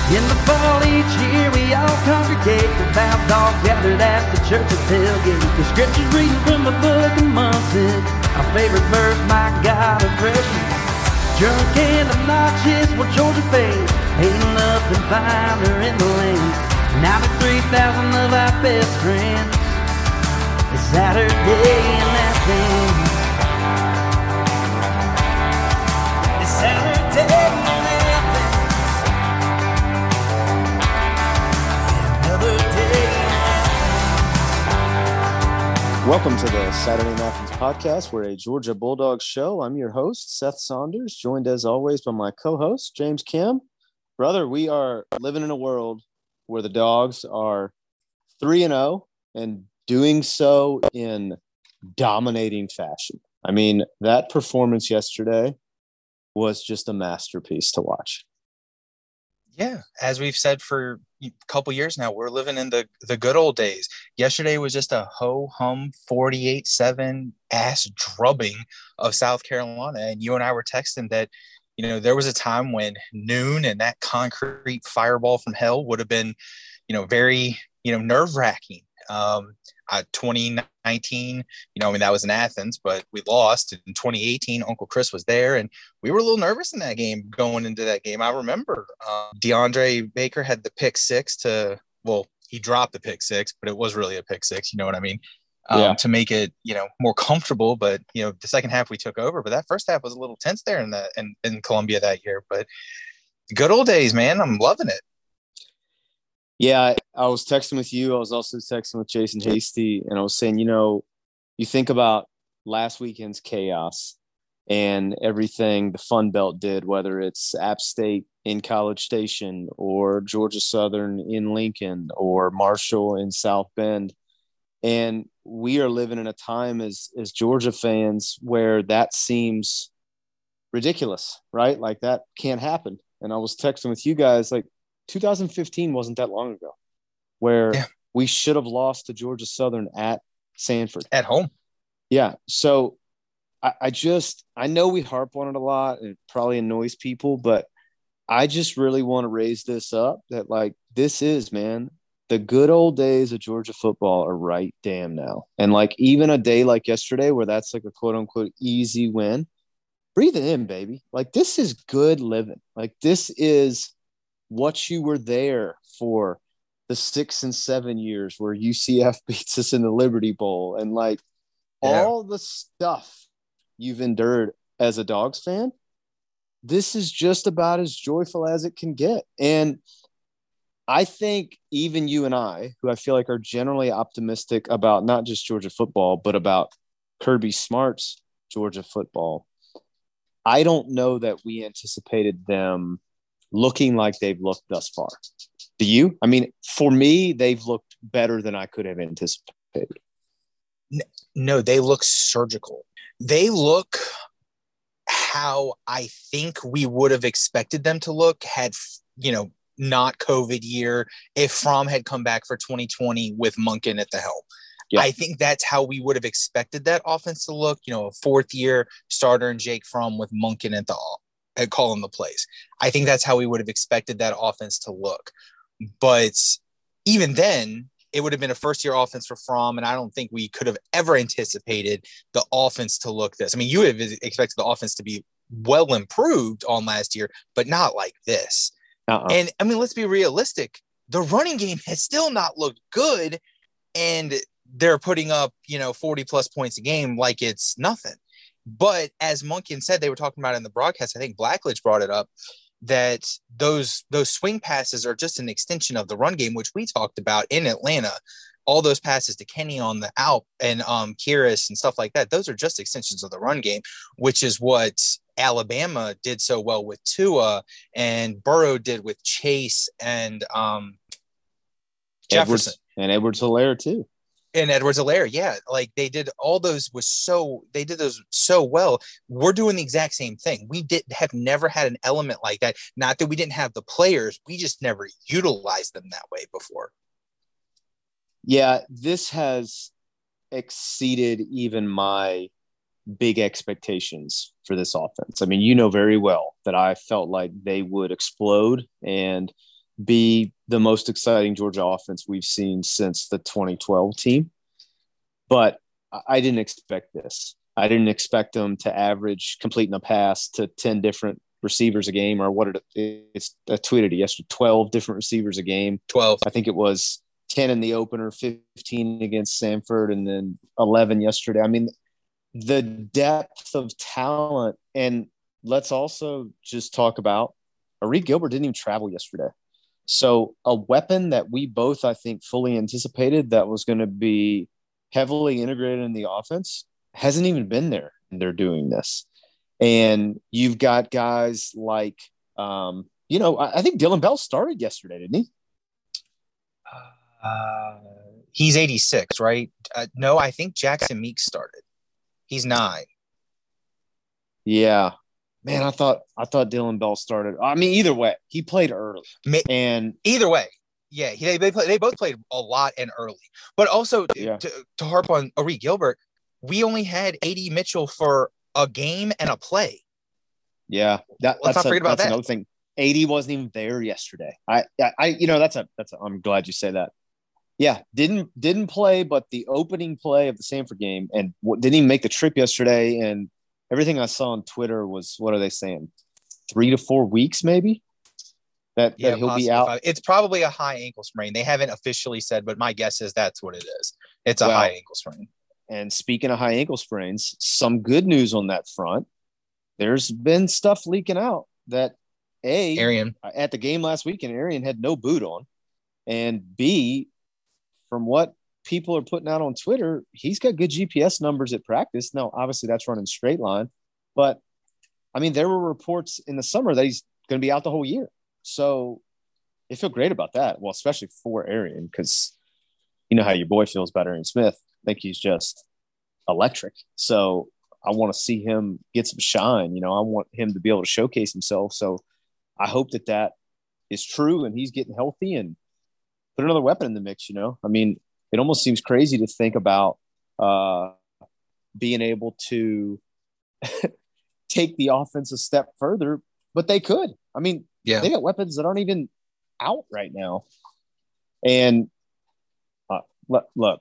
In the fall each year we all congregate, devout all gathered at the church's tailgate. The scriptures reading from the book of Munson, our favorite verse, my God of freshman. Drunk and obnoxious, well Georgia fans, hating up and finer in the land. 93,000 of our best friends, it's Saturday in Athens. It's Saturday in Athens. Welcome to the Saturday in Athens podcast. We're a Georgia Bulldogs show. I'm your host, Seth Saunders, joined as always by my co-host, James Kim. Brother, we are living in a world where the Dogs are 3-0 and doing so in dominating fashion. I mean, that performance yesterday was just a masterpiece to watch. Yeah, as we've said for a couple years now, we're living in the good old days. Yesterday was just a ho-hum 48-7 ass drubbing of South Carolina. And you and I were texting that, you know, there was a time when noon and that concrete fireball from hell would have been, you know, very, nerve-wracking. 2019, that was in Athens, but we lost. In 2018, Uncle Chris was there, and we were a little nervous in that game going into that game. I remember DeAndre Baker had the pick six he dropped the pick six, but it was really a pick six. You know what I mean? To make it, more comfortable. But, the second half we took over, but that first half was a little tense there in Columbia that year. But good old days, man. I'm loving it. Yeah, I was texting with you. I was also texting with Jason Hasty, and I was saying, you think about last weekend's chaos and everything the Fun Belt did, whether it's App State in College Station or Georgia Southern in Lincoln or Marshall in South Bend. And we are living in a time as Georgia fans where that seems ridiculous, right? Like that can't happen. And I was texting with you guys, like, 2015 wasn't that long ago where we should have lost to Georgia Southern at Sanford. At home. Yeah. So I know we harp on it a lot and it probably annoys people, but I just really want to raise this up that, like, this is, man, the good old days of Georgia football are right damn now. And, like, even a day like yesterday where that's like a quote unquote easy win, breathe it in, baby. Like, this is good living. Like, this is what you were there for the 6 and 7 years where UCF beats us in the Liberty Bowl, and all the stuff you've endured as a Dogs fan. This is just about as joyful as it can get. And I think even you and I, who I feel like are generally optimistic about not just Georgia football, but about Kirby Smart's Georgia football, I don't know that we anticipated them looking like they've looked thus far. Do you? I mean, for me, they've looked better than I could have anticipated. No, they look surgical. They look how I think we would have expected them to look had, not COVID year, if Fromm had come back for 2020 with Monken at the helm. Yeah. I think that's how we would have expected that offense to look, a fourth-year starter and Jake Fromm with Monken at calling the plays. I think that's how we would have expected that offense to look. But even then, it would have been a first-year offense for Fromm, and I don't think we could have ever anticipated the offense to look this. I mean, you would have expected the offense to be well improved on last year, but not like this. And, I mean, let's be realistic. The running game has still not looked good, and they're putting up, 40-plus points a game like it's nothing. But as Monken said, they were talking about in the broadcast, I think Blackledge brought it up, that those swing passes are just an extension of the run game, which we talked about in Atlanta. All those passes to Kenny on the out and Kyrus and stuff like that, those are just extensions of the run game, which is what Alabama did so well with Tua and Burrow did with Chase and Jefferson. And Edwards-Helaire too. And Edwards-Helaire, yeah. Like they did those so well. We're doing the exact same thing. We have never had an element like that. Not that we didn't have the players, we just never utilized them that way before. Yeah, this has exceeded even my big expectations for this offense. I mean, you know very well that I felt like they would explode and be the most exciting Georgia offense we've seen since the 2012 team. But I didn't expect this. I didn't expect them to average completing a pass to 10 different receivers a game, or what it's I tweeted it yesterday, 12 different receivers a game. 12. I think it was 10 in the opener, 15 against Samford, and then 11 yesterday. I mean, the depth of talent. And let's also just talk about Arik Gilbert didn't even travel yesterday. So a weapon that we both, I think, fully anticipated that was going to be heavily integrated in the offense hasn't even been there, and they're doing this. And you've got guys like, I think Dylan Bell started yesterday, didn't he? He's 86, right? No, I think Jackson Meeks started. He's 9. Yeah. Man, I thought Dylan Bell started. I mean, either way, he played early. And either way, yeah, they both played a lot and early. But also, to harp on Arik Gilbert, we only had A.D. Mitchell for a game and a play. Yeah, let's not forget about that. Another thing. A.D. wasn't even there yesterday. I'm glad you say that. Yeah, didn't play, but the opening play of the Samford game, and didn't even make the trip yesterday. And everything I saw on Twitter was, what are they saying? 3 to 4 weeks, maybe. That he'll be out. It's probably a high ankle sprain. They haven't officially said, but my guess is that's what it is. It's a high ankle sprain. And speaking of high ankle sprains, some good news on that front. There's been stuff leaking out that Arian at the game last weekend, Arian had no boot on, and B, from what people are putting out on Twitter, he's got good GPS numbers at practice. Now, obviously, that's running straight line, but I mean, there were reports in the summer that he's going to be out the whole year. So they feel great about that. Well, especially for Arian, because you know how your boy feels about Arian Smith. I think he's just electric. So I want to see him get some shine. I want him to be able to showcase himself. So I hope that is true and he's getting healthy and put another weapon in the mix. I mean, it almost seems crazy to think about being able to take the offense a step further, but they could. I mean, they got weapons that aren't even out right now. And look,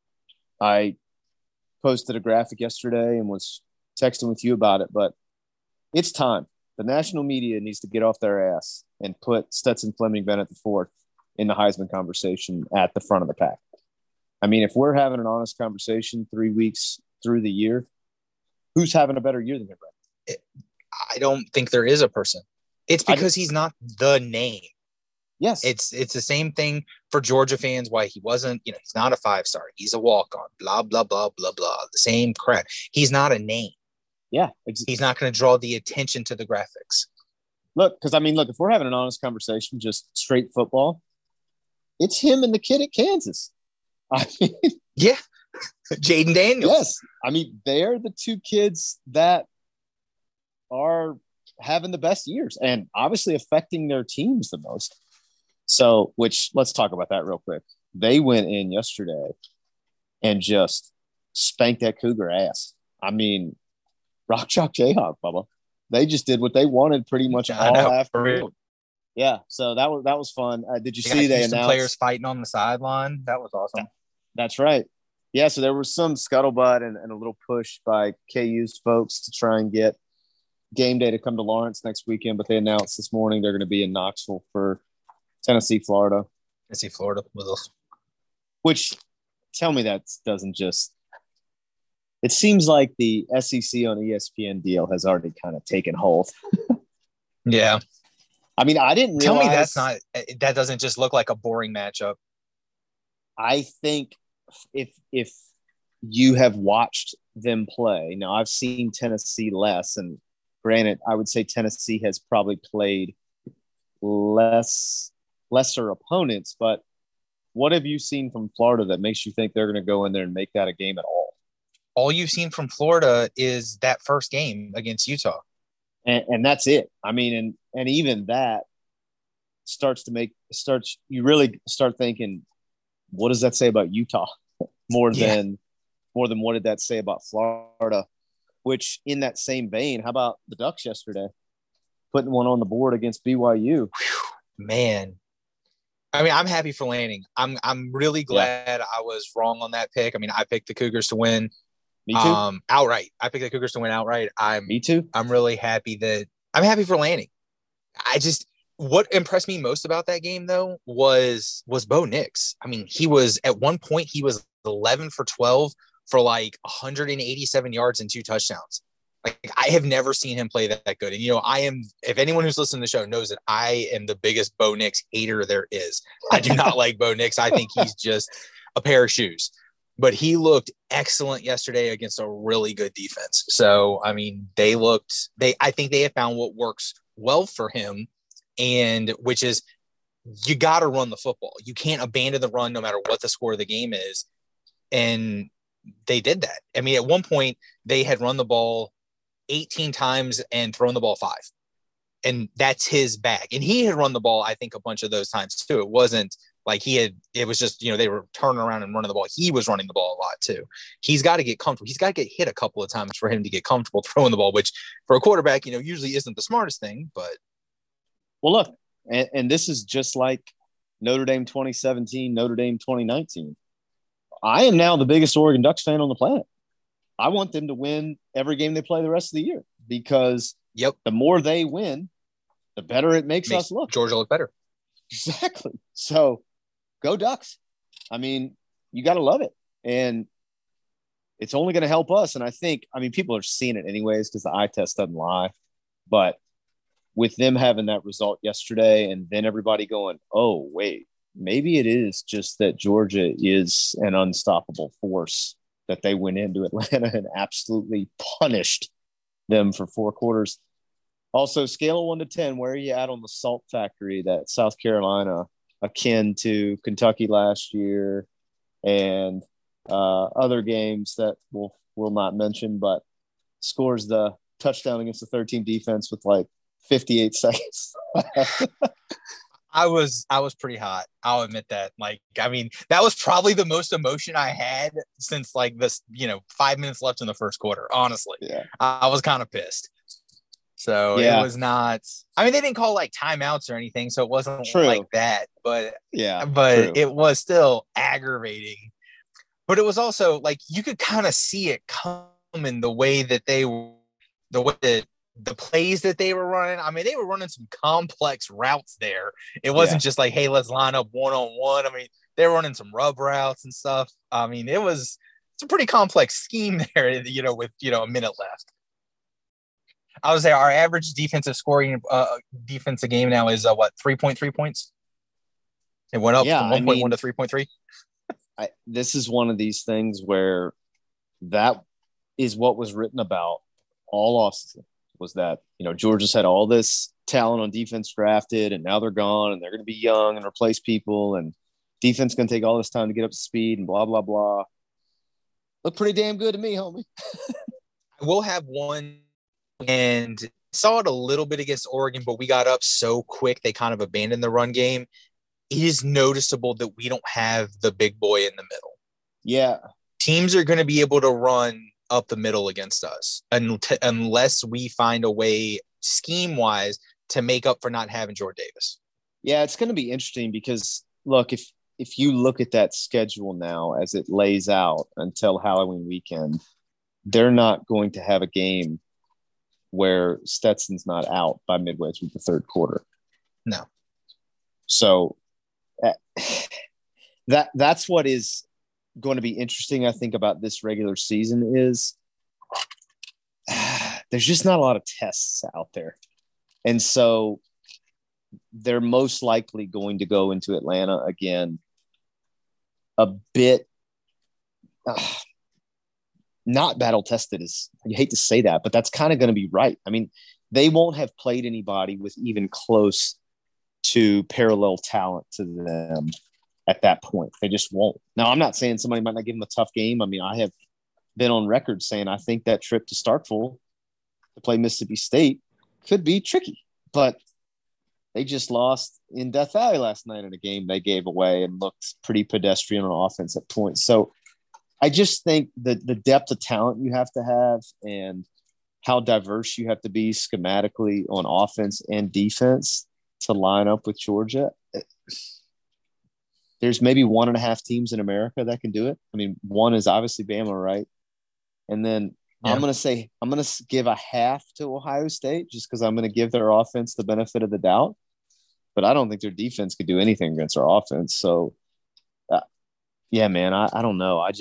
I posted a graphic yesterday and was texting with you about it, but it's time. The national media needs to get off their ass and put Stetson Fleming Bennett IV in the Heisman conversation at the front of the pack. I mean, if we're having an honest conversation 3 weeks through the year, who's having a better year than him, Brett? I don't think there is a person. It's because he's not the name. Yes. It's the same thing for Georgia fans, why he wasn't, he's not a 5-star. He's a walk-on, blah, blah, blah, blah, blah. The same crap. He's not a name. Yeah. He's not going to draw the attention to the graphics. Look, if we're having an honest conversation, just straight football, it's him and the kid at Kansas. I mean, yeah. Jaden Daniels. Yes. I mean, they're the two kids that are having the best years and obviously affecting their teams the most. So, let's talk about that real quick. They went in yesterday and just spanked that Cougar ass. I mean, Rock Chalk Jayhawk, Bubba. They just did what they wanted pretty much all afternoon. Yeah, so that was fun. Did you see they announced players fighting on the sideline? That was awesome. That's right. Yeah, so there was some scuttlebutt and a little push by KU's folks to try and get game day to come to Lawrence next weekend, but they announced this morning they're going to be in Knoxville for Tennessee, Florida. Tennessee, Florida with us. Which, tell me that doesn't just – it seems like the SEC on ESPN deal has already kind of taken hold. Yeah. I mean, I didn't realize – Tell me that doesn't just look like a boring matchup. I think if you have watched them play – now, I've seen Tennessee less, and granted, I would say Tennessee has probably played lesser opponents, but what have you seen from Florida that makes you think they're going to go in there and make that a game at all? All you've seen from Florida is that first game against Utah. And that's it. I mean, and even that you really start thinking, what does that say about Utah more than what did that say about Florida? Which, in that same vein, how about the Ducks yesterday putting one on the board against BYU? Man, I mean, I'm happy for Lanning. I'm really glad I was wrong on that pick. I mean, I picked the Cougars to win. Me too. Outright. I picked the Cougars to win outright. Me too. I'm really happy I'm happy for Lanning. What impressed me most about that game though was Bo Nix. I mean, at one point he was 11 for 12 for like 187 yards and 2 touchdowns. Like, I have never seen him play that good. And, if anyone who's listening to the show knows that I am the biggest Bo Nix hater there is. I do not like Bo Nix. I think he's just a pair of shoes. But he looked excellent yesterday against a really good defense. So, I mean, I think they have found what works well for him, and which is you got to run the football. You can't abandon the run no matter what the score of the game is. And they did that. I mean, at one point they had run the ball 18 times and thrown the ball 5. And that's his bag. And he had run the ball, I think, a bunch of those times too. It wasn't like it was just, they were turning around and running the ball. He was running the ball a lot too. He's got to get comfortable. He's got to get hit a couple of times for him to get comfortable throwing the ball, which for a quarterback, usually isn't the smartest thing, but. Well, look, and this is just like Notre Dame 2017, Notre Dame 2019. I am now the biggest Oregon Ducks fan on the planet. I want them to win every game they play the rest of the year because the more they win, the better it makes us look. Georgia look better. Exactly. So go Ducks. I mean, you got to love it. And it's only going to help us. And I think, people are seeing it anyways because the eye test doesn't lie. But with them having that result yesterday and then everybody going, oh, wait, maybe it is just that Georgia is an unstoppable force, that they went into Atlanta and absolutely punished them for 4 quarters. Also, scale of 1 to 10, where are you at on the salt factory that South Carolina, akin to Kentucky last year and other games that we'll not mention, but scores the touchdown against the 13 defense with like 58 seconds. I was pretty hot. I'll admit that. That was probably the most emotion I had since like this, 5 minutes left in the first quarter. Honestly, I was kind of pissed. So it was not. They didn't call like timeouts or anything, so it wasn't like that. But it was still aggravating. But it was also like you could kind of see it coming the way that the plays that they were running. They were running some complex routes there. It wasn't just like, hey, let's line up 1-on-1. They were running some rub routes and stuff. It's a pretty complex scheme there, with, a minute left. I would say our average defensive scoring defensive game now is 3.3 points. It went up from 1.1 to 3.3. This is one of these things where that is what was written about all offseason. Was that, Georgia's had all this talent on defense drafted and now they're gone and they're going to be young and replace people and defense going to take all this time to get up to speed and blah, blah, blah. Look pretty damn good to me, homie. I will have one and saw it a little bit against Oregon, but we got up so quick they kind of abandoned the run game. It is noticeable that we don't have the big boy in the middle. Yeah. Teams are going to be able to run up the middle against us unless we find a way scheme-wise to make up for not having Jordan Davis. Yeah, it's going to be interesting because, look, if you look at that schedule now as it lays out until Halloween weekend, they're not going to have a game where Stetson's not out by midway through the third quarter. No. So that's what is going to be interesting, I think, about this regular season is there's just not a lot of tests out there. And so they're most likely going to go into Atlanta again a bit not battle tested. Is you hate to say that, but that's kind of going to be right. They won't have played anybody with even close to parallel talent to them at that point. They just won't. Now, I'm not saying somebody might not give them a tough game. I have been on record saying I think that trip to Starkville to play Mississippi State could be tricky, but they just lost in Death Valley last night in a game they gave away and looked pretty pedestrian on offense at points. So I just think that the depth of talent you have to have and how diverse you have to be schematically on offense and defense to line up with Georgia. there's maybe 1.5 teams in America that can do it. I mean, one is obviously Bama, right? And then I'm going to give a half to Ohio State just because I'm going to give their offense the benefit of the doubt. But I don't think their defense could do anything against our offense. So, yeah, man, I don't know. I'll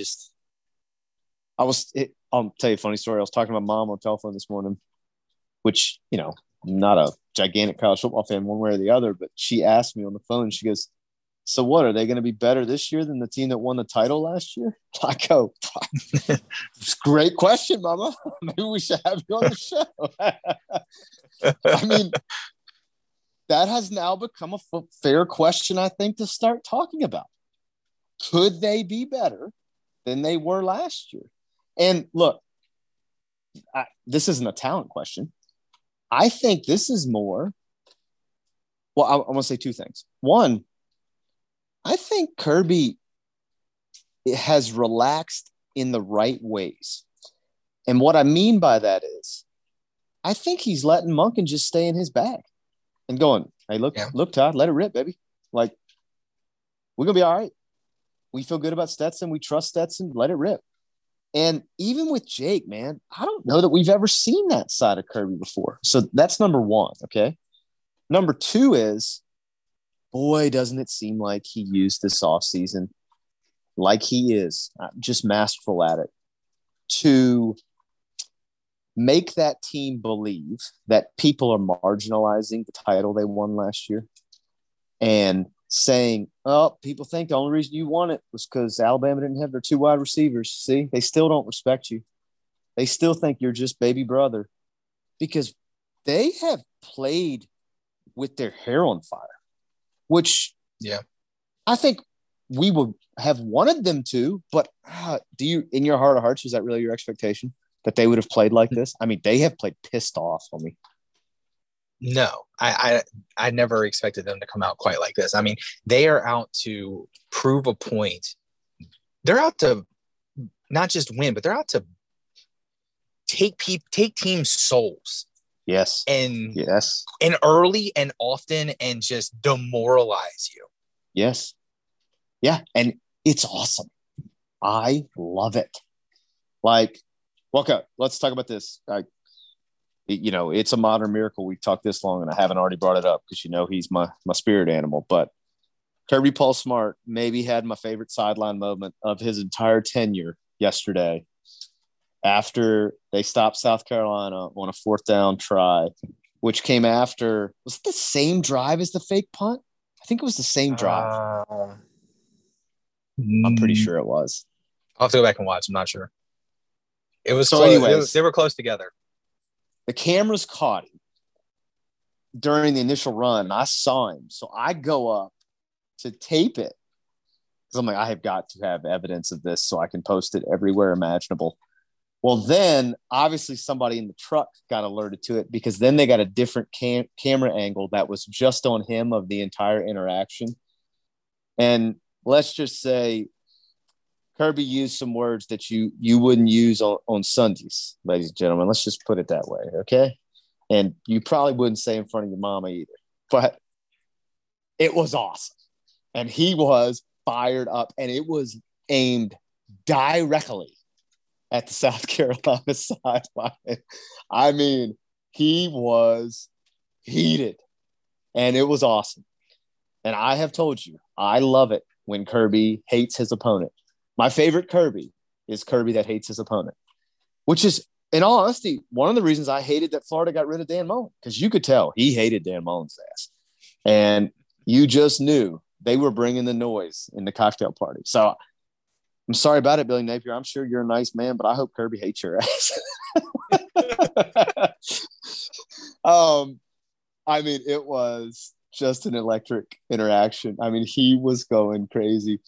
tell you a funny story. I was talking to my mom on the telephone this morning, which, you know, I'm not a gigantic college football fan one way or the other, but she asked me on the phone, she goes, so what, are they going to be better this year than the team that won the title last year? I go, it's a great question, Mama. Maybe we should have you on the show. I mean, that has now become a fair question, I think, to start talking about. Could they be better than they were last year? And look, this isn't a talent question. I think this is more – well, I want to say two things. One, I think Kirby has relaxed in the right ways. And what I mean by that is I think he's letting Monken just stay in his bag and going, hey, look, Todd, let it rip, baby. Like, we're going to be all right. We feel good about Stetson. We trust Stetson. Let it rip. And even with Jake, man, I don't know that we've ever seen that side of Kirby before. So that's number one, okay? Number two is, boy, doesn't it seem like he used this offseason, like he is, just masterful at it, to make that team believe that people are marginalizing the title they won last year and saying, oh, people think the only reason you won it was because Alabama didn't have their 2 wide receivers. See, they still don't respect you. They still think you're just baby brother because they have played with their hair on fire, which I think we would have wanted them to, but do you, in your heart of hearts, was that really your expectation that they would have played like this? I mean, they have played pissed off on me. No, I never expected them to come out quite like this. I mean, they are out to prove a point. They're out to not just win, but they're out to take team souls. Yes. And early and often and just demoralize you. Yes. Yeah. And it's awesome. I love it. Like, okay, let's talk about this. It's a modern miracle we talked this long and I haven't already brought it up because, he's my spirit animal. But Kirby Paul Smart maybe had my favorite sideline moment of his entire tenure yesterday after they stopped South Carolina on a 4th down try, which came after – was it the same drive as the fake punt? I think it was the same drive. I'm pretty sure it was. I'll have to go back and watch. I'm not sure. It was so close. Anyways, they were close together. The cameras caught him during the initial run. I saw him. So I go up to tape it because I'm like, I have got to have evidence of this so I can post it everywhere imaginable. Well, then obviously somebody in the truck got alerted to it because then they got a different camera angle that was just on him of the entire interaction. And let's just say Kirby used some words that you wouldn't use on Sundays, ladies and gentlemen. Let's just put it that way, okay? And you probably wouldn't say in front of your mama either. But it was awesome. And he was fired up, and it was aimed directly at the South Carolina sideline. I mean, he was heated, and it was awesome. And I have told you, I love it when Kirby hates his opponent. My favorite Kirby is Kirby that hates his opponent, which is, in all honesty, one of the reasons I hated that Florida got rid of Dan Mullen, because you could tell he hated Dan Mullen's ass. And you just knew they were bringing the noise in the cocktail party. So I'm sorry about it, Billy Napier. I'm sure you're a nice man, but I hope Kirby hates your ass. I mean, it was just an electric interaction. I mean, he was going crazy.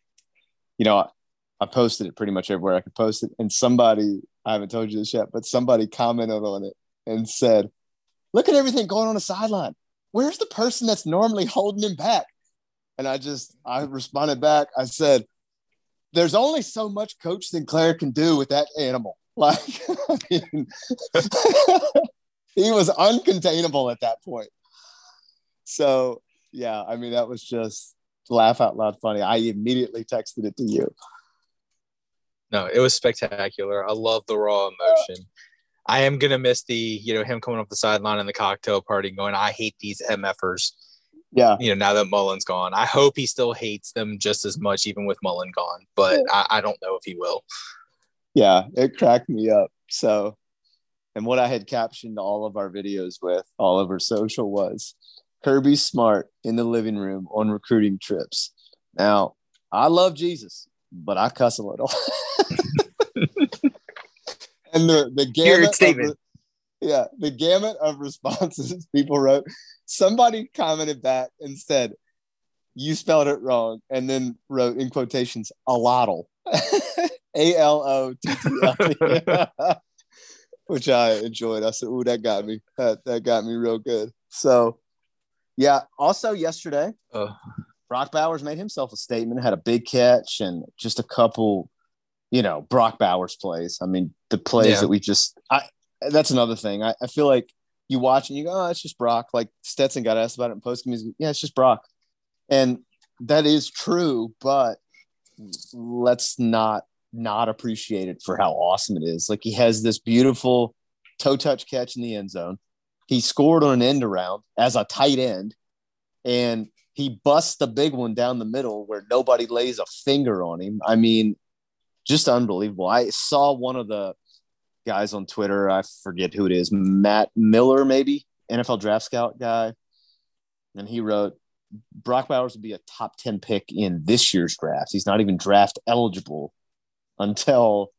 I posted it pretty much everywhere I could post it. And somebody, I haven't told you this yet, but somebody commented on it and said, look at everything going on the sideline. Where's the person that's normally holding him back? And I responded back. I said, there's only so much Coach Sinclair can do with that animal. Like, I mean, he was uncontainable at that point. So, yeah, I mean, that was just laugh out loud funny. I immediately texted it to you. No, it was spectacular. I love the raw emotion. I am gonna miss him coming off the sideline in the cocktail party going, I hate these MFers. Yeah. Now that Mullen's gone. I hope he still hates them just as much, even with Mullen gone, but I don't know if he will. Yeah, it cracked me up. So, and what I had captioned all of our videos with all over social was Kirby Smart in the living room on recruiting trips. Now, I love Jesus, but I cuss a little. And the gamut of responses people wrote. Somebody commented back and said, "You spelled it wrong," and then wrote in quotations, "alotl," ALOTTL, which I enjoyed. I said, "Ooh, that got me. That got me real good." So, yeah. Also, yesterday, Brock Bowers made himself a statement. Had a big catch and just a couple, Brock Bowers plays. I mean, the plays that we that's another thing. I feel like you watch and you go, oh, it's just Brock. Like Stetson got asked about it in post-game. Yeah, it's just Brock. And that is true, but let's not appreciate it for how awesome it is. Like he has this beautiful toe touch catch in the end zone. He scored on an end around as a tight end, and he busts the big one down the middle where nobody lays a finger on him. I mean, just unbelievable. I saw one of the guys on Twitter, I forget who it is, Matt Miller, maybe, NFL draft scout guy. And he wrote, Brock Bowers would be a top 10 pick in this year's draft. He's not even draft eligible until,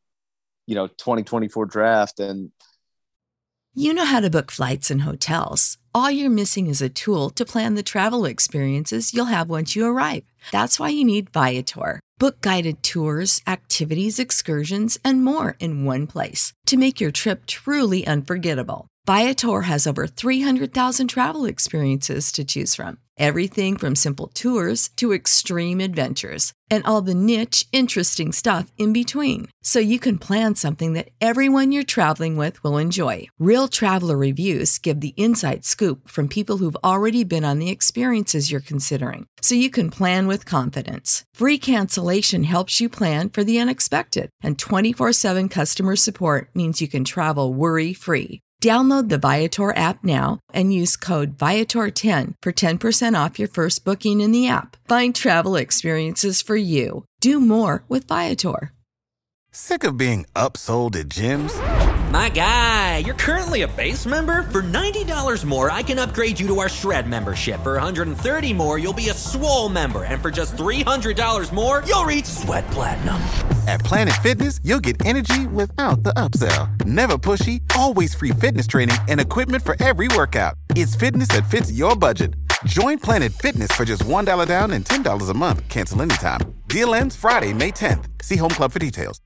2024 draft. And you know how to book flights and hotels. All you're missing is a tool to plan the travel experiences you'll have once you arrive. That's why you need Viator. Book guided tours, activities, excursions, and more in one place to make your trip truly unforgettable. Viator has over 300,000 travel experiences to choose from. Everything from simple tours to extreme adventures and all the niche, interesting stuff in between. So you can plan something that everyone you're traveling with will enjoy. Real traveler reviews give the inside scoop from people who've already been on the experiences you're considering. So you can plan with confidence. Free cancellation helps you plan for the unexpected. And 24/7 customer support means you can travel worry-free. Download the Viator app now and use code Viator10 for 10% off your first booking in the app. Find travel experiences for you. Do more with Viator. Sick of being upsold at gyms? My guy, you're currently a base member. For $90 more, I can upgrade you to our Shred membership. For $130 more, you'll be a Swole member. And for just $300 more, you'll reach Sweat Platinum. At Planet Fitness, you'll get energy without the upsell. Never pushy, always free fitness training and equipment for every workout. It's fitness that fits your budget. Join Planet Fitness for just $1 down and $10 a month. Cancel anytime. Deal ends Friday, May 10th. See Home Club for details.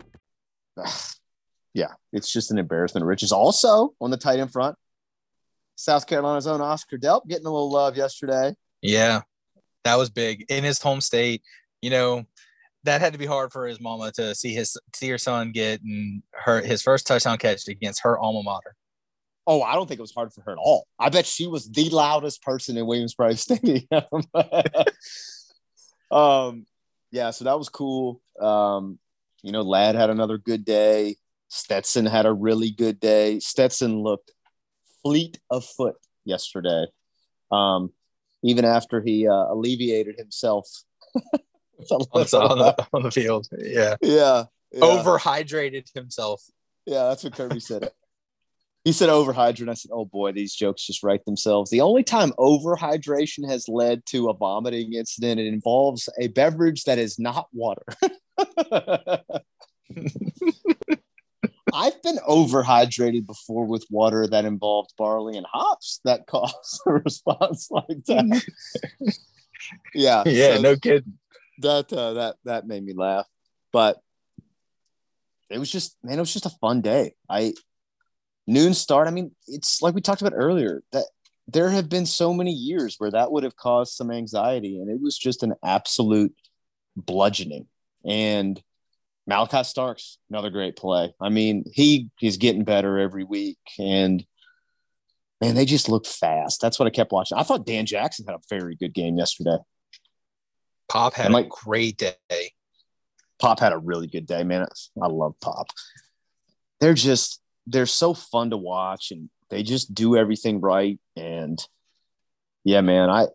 Yeah, it's just an embarrassment of riches. Also, on the tight end front, South Carolina's own Oscar Delp getting a little love yesterday. Yeah, that was big. In his home state, that had to be hard for his mama to see her son get his first touchdown catch against her alma mater. Oh, I don't think it was hard for her at all. I bet she was the loudest person in Williams-Brice Stadium. Yeah, so that was cool. Ladd had another good day. Stetson had a really good day. Stetson looked fleet of foot yesterday, even after he alleviated himself on the field. Yeah. Overhydrated himself. Yeah, that's what Kirby said. He said overhydrated. I said, oh boy, these jokes just write themselves. The only time overhydration has led to a vomiting incident, it involves a beverage that is not water. I've been overhydrated before with water that involved barley and hops that caused a response like that. Yeah. Yeah, so no kidding. That made me laugh. But it was just a fun day. Noon start. I mean, it's like we talked about earlier, that there have been so many years where that would have caused some anxiety, and it was just an absolute bludgeoning. And Malachi Starks, another great play. I mean, he's getting better every week, and man, they just look fast. That's what I kept watching. I thought Dan Jackson had a very good game yesterday. Pop had a great day. Pop had a really good day, man. I love Pop. They're so fun to watch, and they just do everything right. And yeah, man, I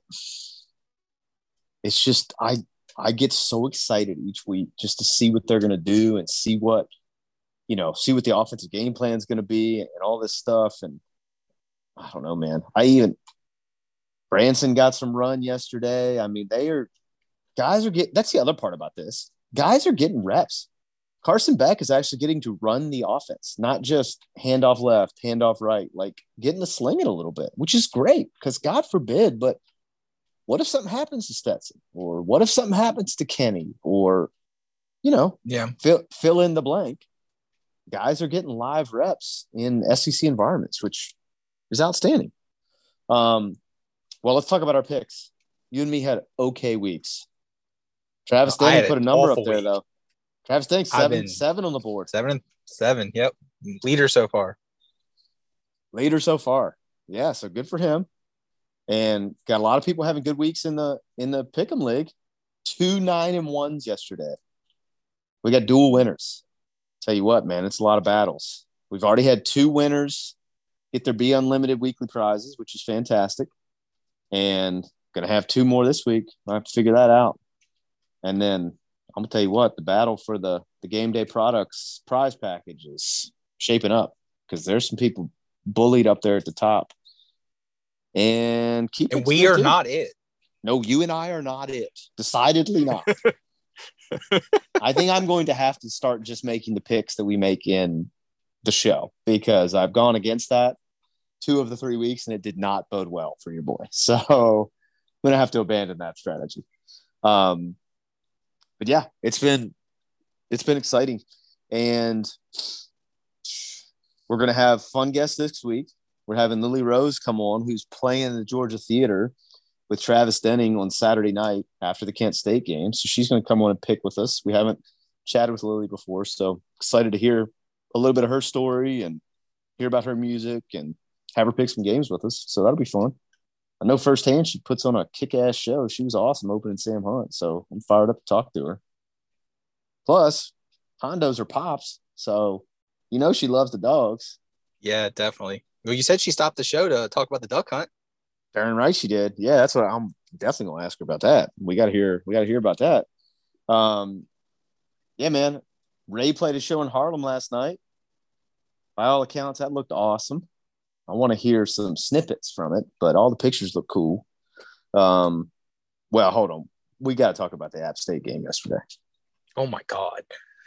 get so excited each week just to see what they're going to do and see what the offensive game plan is going to be and all this stuff. And I don't know, man. Branson got some run yesterday. I mean, that's the other part about this. Guys are getting reps. Carson Beck is actually getting to run the offense, not just hand off left, hand off right, like getting to sling it a little bit, which is great because God forbid, but what if something happens to Stetson, or what if something happens to Kenny, or, fill in the blank. Guys are getting live reps in SEC environments, which is outstanding. Well, let's talk about our picks. You and me had okay weeks. Travis Denning put a number up there, though. Travis Denning, seven on the board. 7. Yep. Leader so far. Yeah, so good for him. And got a lot of people having good weeks in the Pick'em League. 2 9-1s yesterday. We got dual winners. Tell you what, man, it's a lot of battles. We've already had 2 winners get their Be Unlimited weekly prizes, which is fantastic. And going to have 2 more this week. I have to figure that out. And then I'm going to tell you what, the battle for the Game Day Products prize package is shaping up because there's some people bullied up there at the top. And we are not it. No, you and I are not it. Decidedly not. I think I'm going to have to start just making the picks that we make in the show because I've gone against that 2 of the 3 weeks and it did not bode well for your boy. So I'm going to have to abandon that strategy. But yeah, it's been exciting, and we're going to have fun guests this week. We're having Lily Rose come on, who's playing in the Georgia Theater with Travis Denning on Saturday night after the Kent State game. So she's going to come on and pick with us. We haven't chatted with Lily before, so excited to hear a little bit of her story and hear about her music and have her pick some games with us. So that'll be fun. I know firsthand she puts on a kick-ass show. She was awesome opening Sam Hunt, so I'm fired up to talk to her. Plus, Hondos are Pops, so she loves the dogs. Yeah, definitely. Well, you said she stopped the show to talk about the duck hunt. Darn right she did. Yeah, that's what I'm definitely going to ask her about that. We got to hear about that. Yeah, man. Ray played a show in Harlem last night. By all accounts, that looked awesome. I want to hear some snippets from it, but all the pictures look cool. Well, hold on. We got to talk about the App State game yesterday. Oh my God.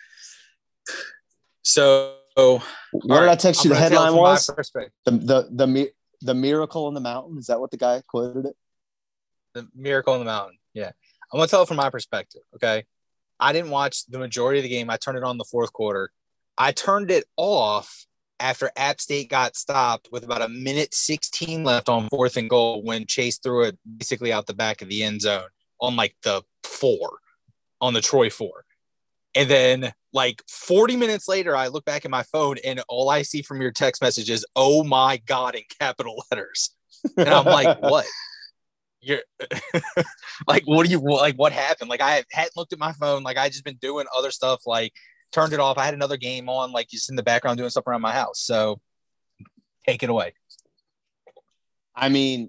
So what did I text you? The headline was the miracle on the mountain. Is that what the guy quoted it? The miracle on the mountain. Yeah. I'm going to tell it from my perspective. Okay. I didn't watch the majority of the game. I turned it on the 4th quarter. I turned it off after App State got stopped with about 1:16 left on 4th and goal when Chase threw it basically out the back of the end zone on like the 4 on the Troy 4. And then like 40 minutes later, I look back at my phone and all I see from your text message is, "Oh my God," in capital letters. And I'm like, what? You're like, what do you like? What happened? Like, I hadn't looked at my phone. Like, I just been doing other stuff, like turned it off. I had another game on, like just in the background doing stuff around my house. So take it away. I mean,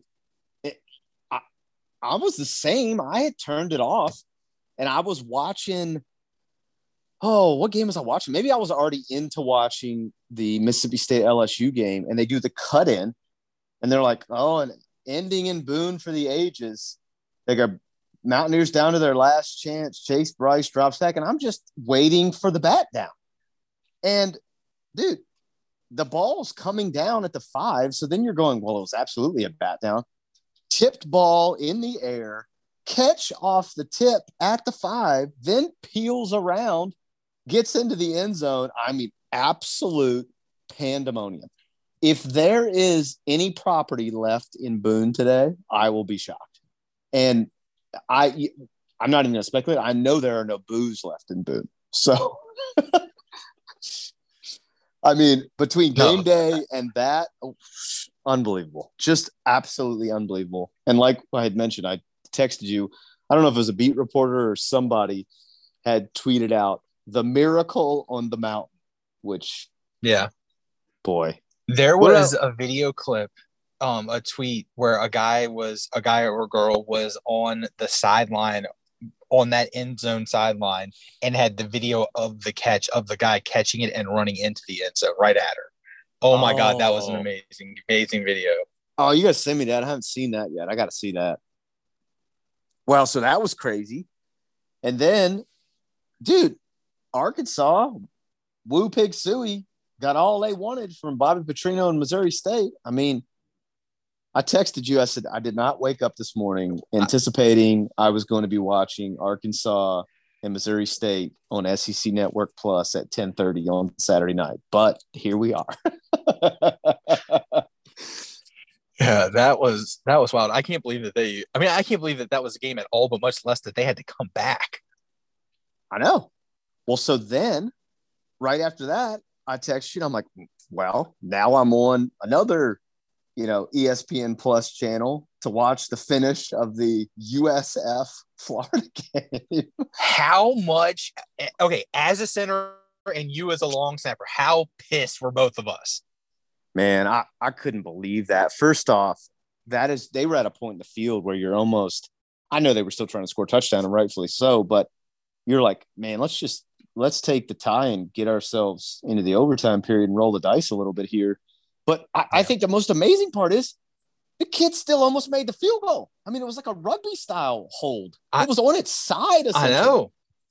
I was the same. I had turned it off and I was watching. Oh, what game was I watching? Maybe I was already into watching the Mississippi State LSU game, and they do the cut in, and they're like, "Oh, and ending in Boone for the ages." They go Mountaineers down to their last chance. Chase Bryce drops back, and I'm just waiting for the bat down. And dude, the ball's coming down at the 5. So then you're going, well, it was absolutely a bat down. Tipped ball in the air, catch off the tip at the 5, then peels around. Gets into the end zone. I mean, absolute pandemonium. If there is any property left in Boone today, I will be shocked. And I'm not even going to speculate. I know there are no booze left in Boone. So, I mean, between game day and that, unbelievable. Just absolutely unbelievable. And like I had mentioned, I texted you, I don't know if it was a beat reporter or somebody had tweeted out the miracle on the mountain, which, yeah, boy, there was a video clip, a tweet where a guy or girl was on the sideline, on that end zone sideline, and had the video of the catch of the guy catching it and running into the end zone right at her. Oh my God, that was an amazing video. Oh, you gotta send me that. I haven't seen that yet. I gotta see that. Well, so that was crazy. And then, dude, Arkansas, Woo Pig Suey got all they wanted from Bobby Petrino and Missouri State. I mean, I texted you. I said I did not wake up this morning anticipating I was going to be watching Arkansas and Missouri State on SEC Network Plus at 10:30 on Saturday night. But here we are. Yeah, that was wild. I can't believe that I can't believe that was a game at all, but much less that they had to come back. I know. Well, so then right after that, I text you and I'm like, well, now I'm on another, ESPN Plus channel to watch the finish of the USF Florida game. How much, okay, as a center and you as a long snapper, how pissed were both of us? Man, I couldn't believe that. First off, they were at a point in the field where you're almost, I know they were still trying to score a touchdown, and rightfully so, but you're like, man, let's take the tie and get ourselves into the overtime period and roll the dice a little bit here. But I think the most amazing part is the kid still almost made the field goal. I mean, it was like a rugby style hold. It was on its side. I know.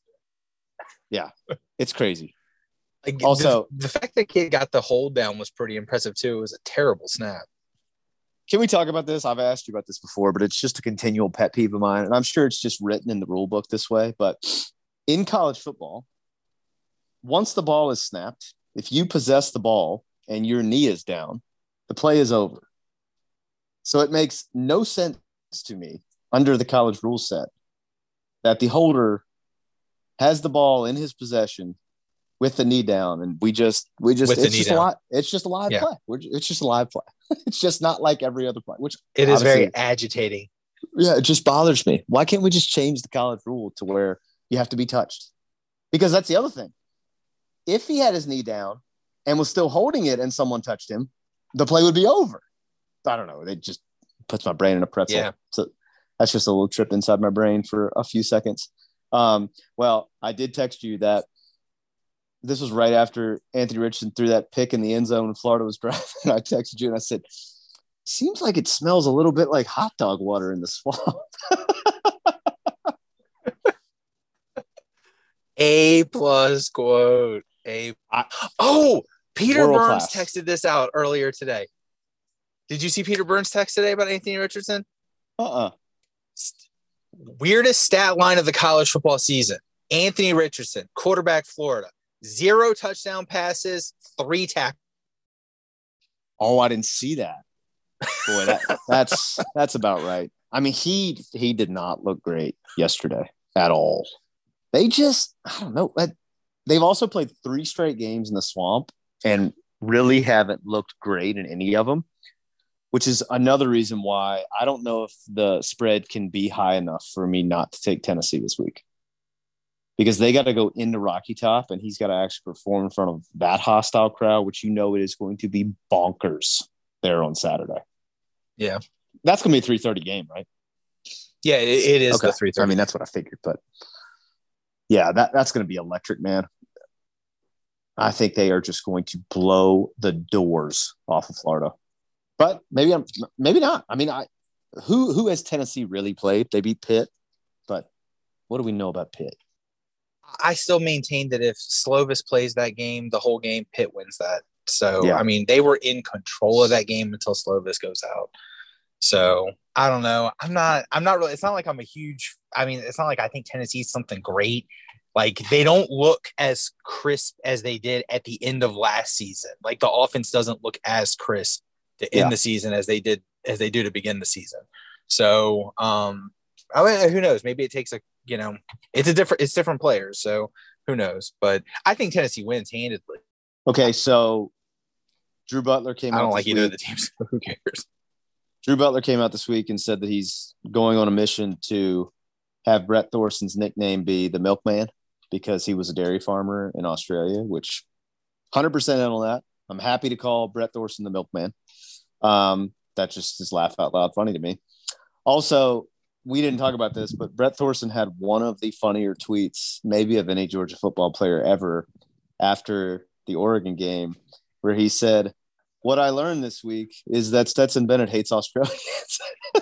Yeah, it's crazy. Like, also, the fact that kid got the hold down was pretty impressive too. It was a terrible snap. Can we talk about this? I've asked you about this before, but it's just a continual pet peeve of mine. And I'm sure it's just written in the rule book this way. But in college football, once the ball is snapped, if you possess the ball and your knee is down, the play is over. So it makes no sense to me under the college rule set that the holder has the ball in his possession with the knee down, and it's just a live play. It's just a live play. It's just not like every other play, which it is very agitating. Yeah, it just bothers me. Why can't we just change the college rule to where you have to be touched? Because that's the other thing. If he had his knee down and was still holding it and someone touched him, the play would be over. I don't know. It just puts my brain in a pretzel. Yeah. So that's just a little trip inside my brain for a few seconds. Well, I did text you that this was right after Anthony Richardson threw that pick in the end zone when Florida was driving. I texted you and I said, seems like it smells a little bit like hot dog water in the swamp. A+ quote. Peter Burns texted this out earlier today. Did you see Peter Burns' text today about Anthony Richardson? Weirdest stat line of the college football season. Anthony Richardson, quarterback, Florida. 0 touchdown passes, 3 tackles. Oh, I didn't see that. Boy, that's about right. I mean, he did not look great yesterday at all. They just, I don't know. They've also played 3 straight games in the swamp and really haven't looked great in any of them, which is another reason why I don't know if the spread can be high enough for me not to take Tennessee this week. Because they got to go into Rocky Top, and he's got to actually perform in front of that hostile crowd, which it is going to be bonkers there on Saturday. Yeah. That's going to be a 3:30 game, right? Yeah, it is okay. The 3:30. I mean, that's what I figured. But, yeah, that's going to be electric, man. I think they are just going to blow the doors off of Florida. But maybe not. I mean, who has Tennessee really played? They beat Pitt. But what do we know about Pitt? I still maintain that if Slovis plays that game, the whole game, Pitt wins that. So, yeah. I mean, they were in control of that game until Slovis goes out. So, I don't know. I'm not really – it's not like I'm a huge – I mean, it's not like I think Tennessee's something great. Like, they don't look as crisp as they did at the end of last season. Like, the offense doesn't look as crisp to end the season as they do to begin the season. So, I mean, who knows? Maybe it takes it's different players. So who knows? But I think Tennessee wins handedly. Okay, so Drew Butler came out. I don't like either of the teams. Who cares? Drew Butler came out this week and said that he's going on a mission to have Brett Thorson's nickname be the Milkman because he was a dairy farmer in Australia, which 100% in on that. I'm happy to call Brett Thorson the Milkman. That just is laugh out loud funny to me. Also, we didn't talk about this, but Brett Thorson had one of the funnier tweets maybe of any Georgia football player ever after the Oregon game, where he said, "What I learned this week is that Stetson Bennett hates Australians."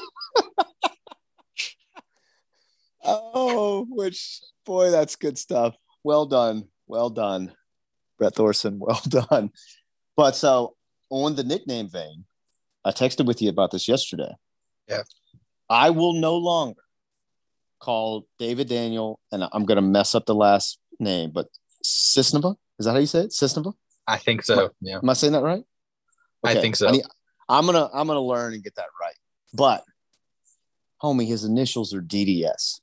Oh, which, boy, that's good stuff. Well done. Well done, Brett Thorson. Well done. But so on the nickname vein, I texted with you about this yesterday. Yeah. I will no longer call David Daniel, and I'm going to mess up the last name, but Cisnova? Is that how you say it? Cisnova? I think so. Yeah. Am I saying that right? Okay. I think so. I'm gonna learn and get that right. But, homie, his initials are DDS.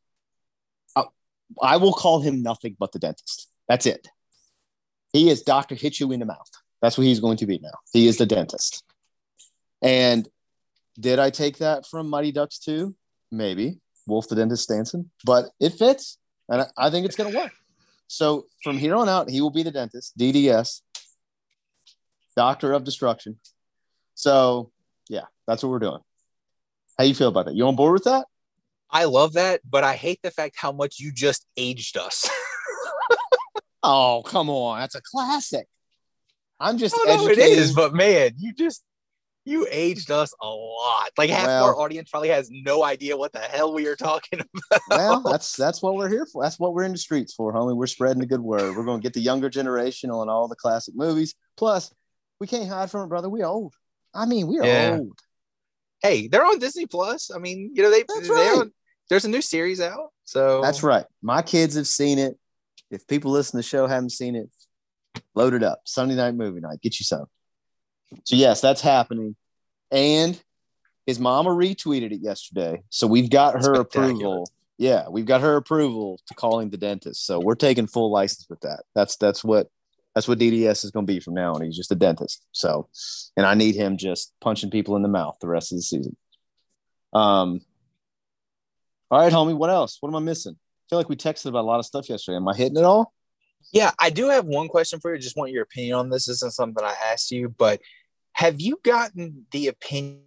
I will call him nothing but the dentist. That's it. He is Dr. Hit You in the Mouth. That's what he's going to be now. He is the dentist. And did I take that from Mighty Ducks 2? Maybe. Wolf the Dentist Stanson. But it fits. And I think it's going to work. So from here on out, he will be the dentist. DDS. Doctor of Destruction. So, yeah, that's what we're doing. How you feel about that? You on board with that? I love that, but I hate the fact how much you just aged us. Oh, come on. That's a classic. I'm just it is, but man, you aged us a lot. Like half of our audience probably has no idea what the hell we are talking about. Well, that's what we're here for. That's what we're in the streets for, homie. We're spreading the good word. We're going to get the younger generation on all the classic movies. Plus, we can't hide from it, brother. We're old. I mean, we're old. Hey, they're on Disney Plus. I mean, there's a new series out. So that's right. My kids have seen it. If people listen to the show haven't seen it, load it up. Sunday night movie night. Get you some. So, yes, that's happening. And his mama retweeted it yesterday. So we've got her approval. Yeah, we've got her approval to call him the dentist. So we're taking full license with that. That's what DDS is going to be from now on. He's just a dentist. So, and I need him just punching people in the mouth the rest of the season. All right, homie, what else? What am I missing? I feel like we texted about a lot of stuff yesterday. Am I hitting it all? Yeah, I do have one question for you. Just want your opinion on this. This isn't something I asked you, but have you gotten the opinion?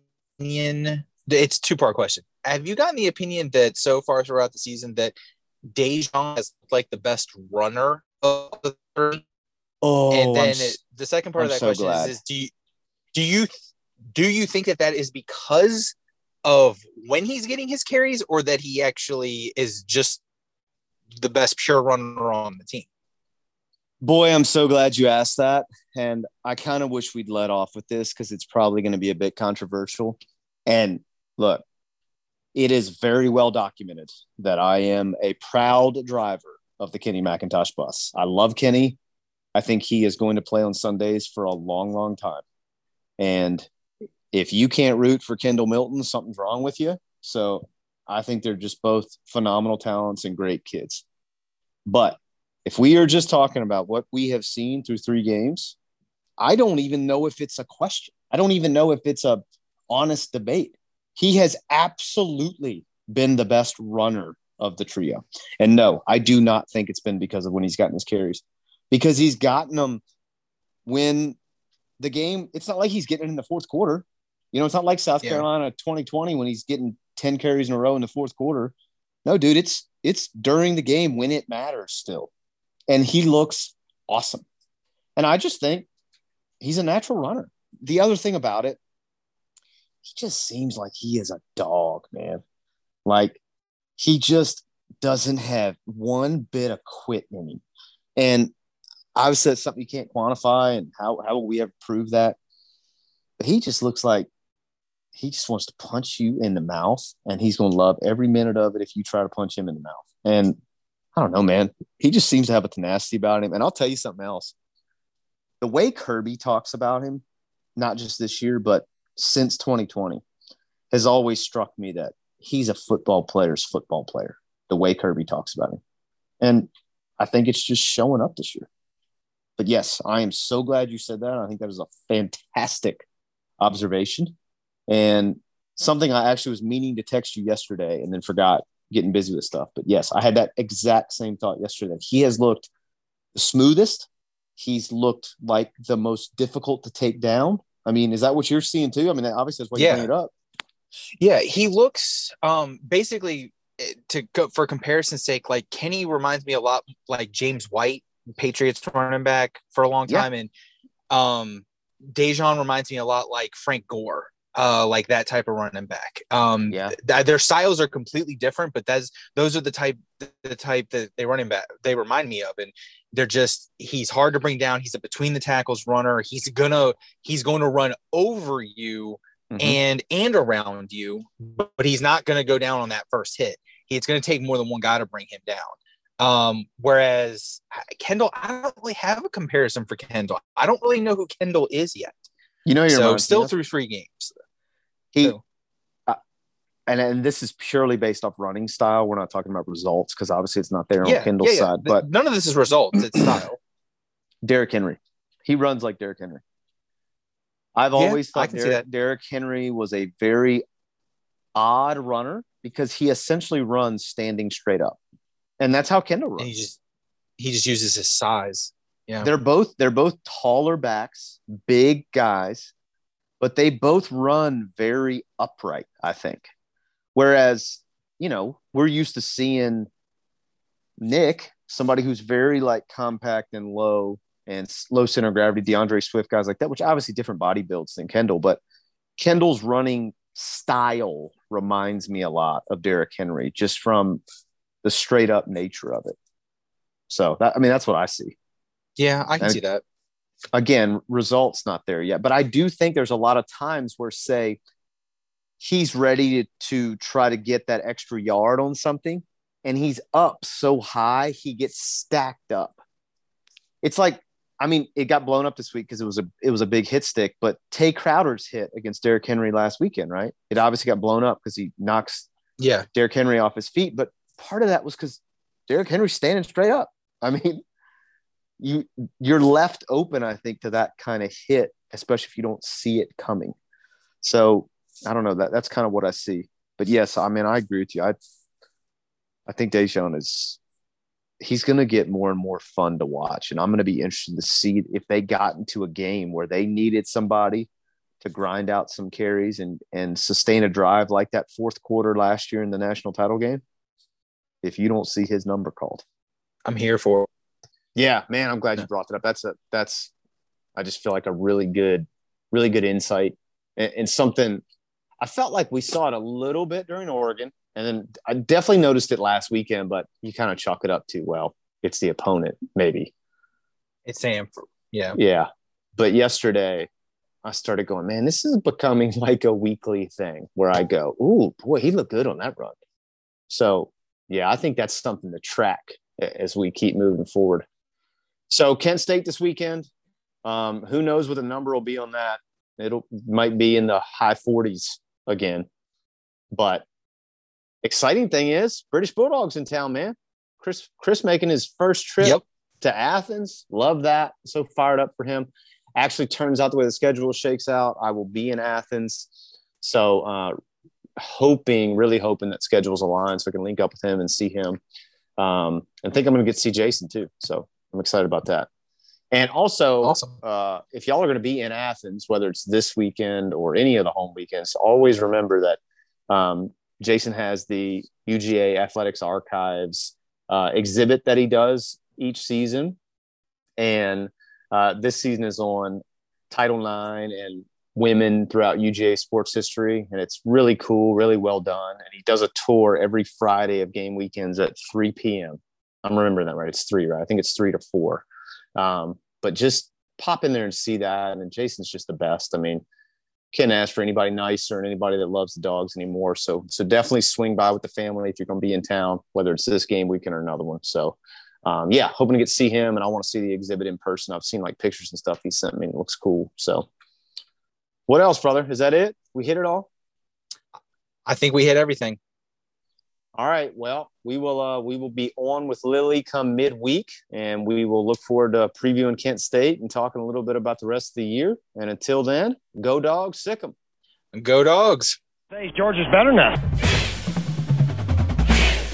It's a two-part question. Have you gotten the opinion that so far throughout the season that Dejon is like the best runner of the three? Oh, and then the second part of that question is do you think that is because of when he's getting his carries, or that he actually is just the best pure runner on the team? Boy, I'm so glad you asked that. And I kind of wish we'd let off with this because it's probably going to be a bit controversial. And look, it is very well documented that I am a proud driver of the Kenny McIntosh bus. I love Kenny. I think he is going to play on Sundays for a long, long time. And if you can't root for Kendall Milton, something's wrong with you. So I think they're just both phenomenal talents and great kids. But if we are just talking about what we have seen through 3 games, I don't even know if it's a question. I don't even know if it's a honest debate. He has absolutely been the best runner of the trio. And no, I do not think it's been because of when he's gotten his carries, because he's gotten them when the game, it's not like he's getting it in the fourth quarter. You know, it's not like South Carolina 2020 when he's getting 10 carries in a row in the fourth quarter. No, dude, it's during the game when it matters still. And he looks awesome. And I just think he's a natural runner. The other thing about it, he just seems like he is a dog, man. Like, he just doesn't have one bit of quit in him. And I've said something you can't quantify, and how will we ever prove that? But he just looks like he just wants to punch you in the mouth, and he's going to love every minute of it if you try to punch him in the mouth. And I don't know, man. He just seems to have a tenacity about him. And I'll tell you something else. The way Kirby talks about him, not just this year, but since 2020, has always struck me that he's a football player's football player, the way Kirby talks about him. And I think it's just showing up this year. But yes, I am so glad you said that. I think that is a fantastic observation, and something I actually was meaning to text you yesterday and then forgot getting busy with stuff. But yes, I had that exact same thought yesterday. He has looked the smoothest. He's looked like the most difficult to take down. I mean, is that what you're seeing too? I mean, obviously that's why you bring it up. Yeah, he looks basically, to go for comparison's sake, like Kenny reminds me a lot like James White, Patriots running back for a long time, and Dejon reminds me a lot like Frank Gore, like that type of running back. Their styles are completely different, but those are the type that they remind me of, and they're just, he's hard to bring down. He's a between the tackles runner. He's going to run over you and around you, but he's not going to go down on that first hit. It's going to take more than one guy to bring him down. Whereas Kendall, I don't really have a comparison for Kendall. I don't really know who Kendall is yet. So still through 3 games. And this is purely based off running style. We're not talking about results because obviously it's not there on Kendall's side. But none of this is results. It's style. Derrick Henry. He runs like Derrick Henry. I've always thought Derrick Henry was a very odd runner because he essentially runs standing straight up. And that's how Kendall runs. And he just uses his size. Yeah. They're both taller backs, big guys, but they both run very upright, I think. Whereas, we're used to seeing Nick, somebody who's very like compact and low center of gravity, DeAndre Swift, guys like that, which obviously different body builds than Kendall, but Kendall's running style reminds me a lot of Derrick Henry just from the straight up nature of it. So that's what I see. Yeah, I can see that. Again, results not there yet, but I do think there's a lot of times where, say, he's ready to try to get that extra yard on something, and he's up so high, he gets stacked up. It's like, it got blown up this week because it was a big hit stick, but Tay Crowder's hit against Derrick Henry last weekend, right? It obviously got blown up because he knocks Derrick Henry off his feet, but part of that was because Derrick Henry's standing straight up. You're left open, I think, to that kind of hit, especially if you don't see it coming. So I don't know, that's kind of what I see. But yes, I agree with you. I think Dejon he's going to get more and more fun to watch. And I'm going to be interested to see if they got into a game where they needed somebody to grind out some carries and sustain a drive like that fourth quarter last year in the national title game. If you don't see his number called, I'm here for it. Yeah, man, I'm glad you brought that up. That's I just feel like a really good insight and something I felt like we saw it a little bit during Oregon. And then I definitely noticed it last weekend, but you kind of chalk it up to, well, it's the opponent, maybe. It's Samford. Yeah. Yeah. But yesterday I started going, man, this is becoming like a weekly thing where I go, ooh, boy, he looked good on that run. So, yeah, I think that's something to track as we keep moving forward. So Kent State this weekend, who knows what the number will be on that. Might be in the high 40s again. But exciting thing is British Bulldogs in town, man. Chris making his first trip to Athens. Love that. So fired up for him. Actually turns out the way the schedule shakes out, I will be in Athens. So really hoping that schedules align so I can link up with him and see him. And think I'm going to get to see Jason too. So I'm excited about that. And also, awesome. If y'all are going to be in Athens, whether it's this weekend or any of the home weekends, always remember that Jason has the UGA Athletics Archives exhibit that he does each season. And this season is on Title IX and women throughout UGA sports history. And it's really cool, really well done. And he does a tour every Friday of game weekends at 3 p.m. I'm remembering that right. It's 3, right? I think it's 3 to 4. But just pop in there and see that. And Jason's just the best. Can't ask for anybody nicer and anybody that loves the dogs anymore. So definitely swing by with the family if you're going to be in town, whether it's this game weekend or another one. So, hoping to get to see him, and I want to see the exhibit in person. I've seen like pictures and stuff he sent me. It looks cool. So what else, brother? Is that it? We hit it all? I think we hit everything. All right. Well, we will be on with Lily come midweek, and we will look forward to previewing Kent State and talking a little bit about the rest of the year. And until then, go Dogs, sick 'em. Go Dogs. George is better now.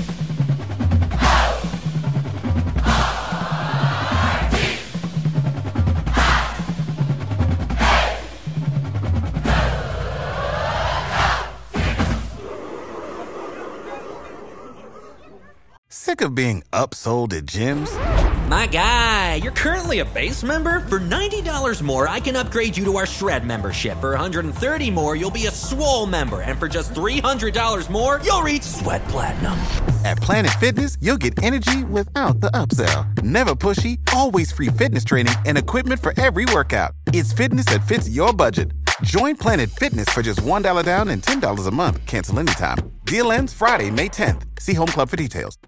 Sick of being upsold at gyms? My guy, you're currently a base member? For $90 more, I can upgrade you to our Shred membership. For $130 more, you'll be a Swole member. And for just $300 more, you'll reach Sweat Platinum. At Planet Fitness, you'll get energy without the upsell. Never pushy, always free fitness training and equipment for every workout. It's fitness that fits your budget. Join Planet Fitness for just $1 down and $10 a month. Cancel anytime. Deal ends Friday, May 10th. See Home Club for details.